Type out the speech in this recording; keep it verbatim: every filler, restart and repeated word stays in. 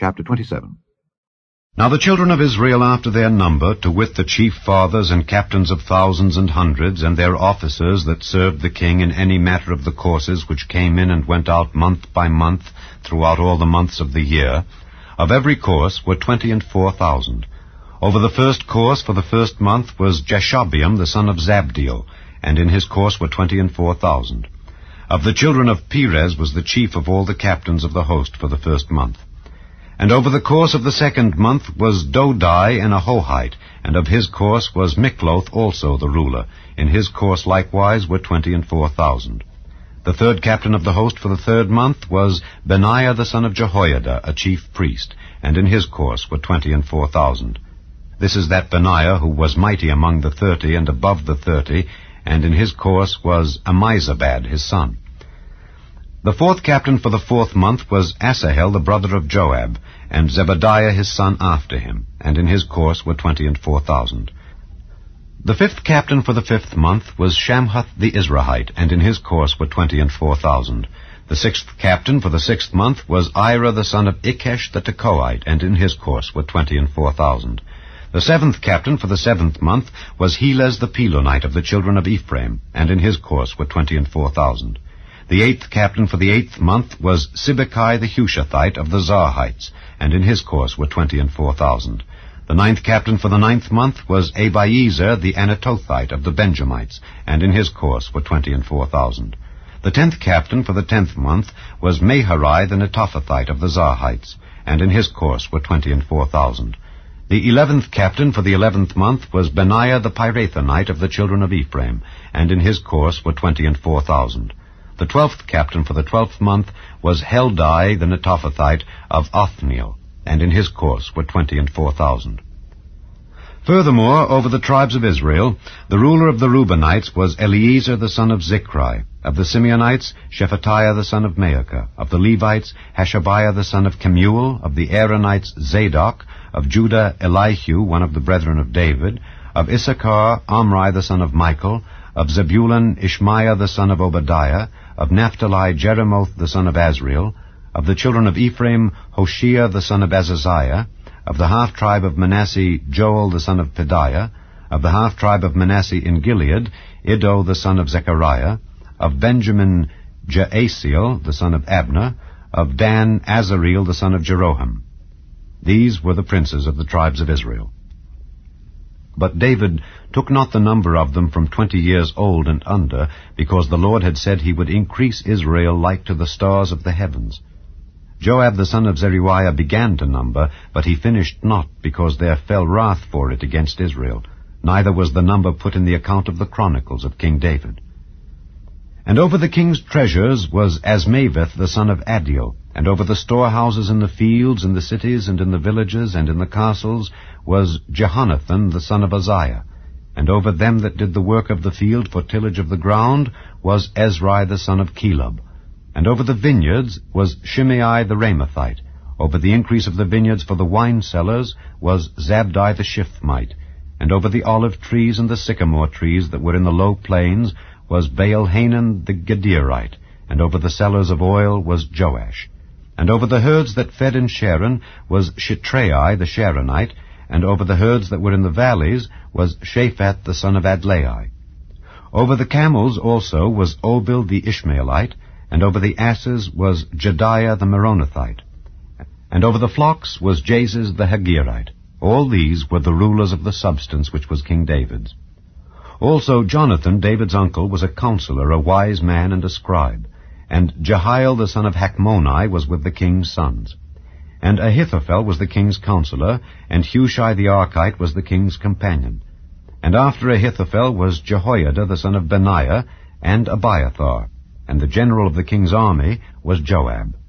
Chapter twenty-seven. Now the children of Israel after their number, to wit the chief fathers and captains of thousands and hundreds, and their officers that served the king in any matter of the courses which came in and went out month by month throughout all the months of the year, of every course were twenty and four thousand. Over the first course for the first month was Jashobeam the son of Zabdiel, and in his course were twenty and four thousand. Of the children of Perez was the chief of all the captains of the host for the first month. And over the course of the second month was Dodai an Ahohite, and of his course was Mikloth also the ruler. In his course likewise were twenty and four thousand. The third captain of the host for the third month was Benaiah the son of Jehoiada, a chief priest, and in his course were twenty and four thousand. This is that Benaiah who was mighty among the thirty and above the thirty, and in his course was Ammizabad his son. The fourth captain for the fourth month was Asahel the brother of Joab, and Zebadiah his son after him, and in his course were twenty and four thousand. The fifth captain for the fifth month was Shamhuth the Israelite, and in his course were twenty and four thousand. The sixth captain for the sixth month was Ira the son of Ikesh the Tekoite, and in his course were twenty and four thousand. The seventh captain for the seventh month was Helez the Pelonite of the children of Ephraim, and in his course were twenty and four thousand. The eighth captain for the eighth month was Sibbecai the Hushathite of the Zarhites, and in his course were twenty and four thousand. The ninth captain for the ninth month was Abiezer the Anatothite of the Benjamites, and in his course were twenty and four thousand. The tenth captain for the tenth month was Maharai the Netophathite of the Zarhites, and in his course were twenty and four thousand. The eleventh captain for the eleventh month was Benaiah the Pirathonite of the children of Ephraim, and in his course were twenty and four thousand. The twelfth captain for the twelfth month was Heldai the Netophathite of Othniel, and in his course were twenty and four thousand. Furthermore, over the tribes of Israel, the ruler of the Reubenites was Eliezer the son of Zichri, of the Simeonites, Shephatiah the son of Maacah, of the Levites, Hashabiah the son of Kemuel, of the Aaronites, Zadok, of Judah, Elihu, one of the brethren of David, of Issachar, Omri the son of Michael, of Zebulun, Ishmaiah the son of Obadiah, of Naphtali, Jeremoth the son of Azriel, of the children of Ephraim, Hoshea the son of Azaziah, of the half-tribe of Manasseh, Joel the son of Pedaiah, of the half-tribe of Manasseh in Gilead, Iddo the son of Zechariah, of Benjamin, Jaasiel the son of Abner, of Dan, Azareel the son of Jeroham. These were the princes of the tribes of Israel. But David took not the number of them from twenty years old and under, because the Lord had said he would increase Israel like to the stars of the heavens. Joab the son of Zeruiah began to number, but he finished not, because there fell wrath for it against Israel. Neither was the number put in the account of the chronicles of King David. And over the king's treasures was Asmaveth the son of Adiel, and over the storehouses in the fields, in the cities, and in the villages, and in the castles, was Jehonathan the son of Uzziah. And over them that did the work of the field for tillage of the ground was Ezri the son of Chelub. And over the vineyards was Shimei the Ramathite. Over the increase of the vineyards for the wine cellars was Zabdi the Shifmite. And over the olive trees and the sycamore trees that were in the low plains was Baal-Hanan the Gederite. And over the cellars of oil was Joash. And over the herds that fed in Sharon was Shitrai the Sharonite, and over the herds that were in the valleys was Shaphat the son of Adlai. Over the camels also was Obil the Ishmaelite, and over the asses was Jediah the Meronothite. And over the flocks was Jaziz the Hagirite. All these were the rulers of the substance which was King David's. Also Jonathan, David's uncle, was a counselor, a wise man, and a scribe. And Jehiel the son of Hachmoni was with the king's sons. And Ahithophel was the king's counselor, and Hushai the Archite was the king's companion. And after Ahithophel was Jehoiada the son of Benaiah, and Abiathar. And the general of the king's army was Joab.